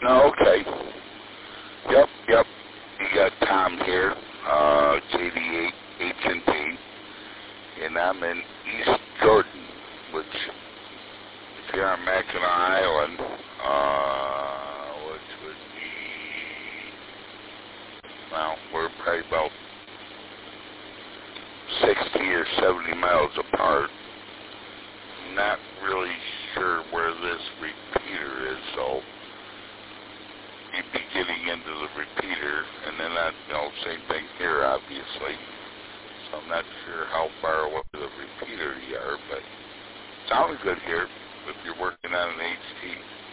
No, okay. Yep. You got Tom here, JD8 H&P, and I'm in East Jordan, which, if you're on Mackinac Island, which would be, well, we're probably about 60 or 70 miles apart. Not really sure where this repeater is, so you'd be getting into the repeater, and then that, same thing here, obviously. So I'm not sure how far away the repeater you are, but sounds good here if you're working on an HT.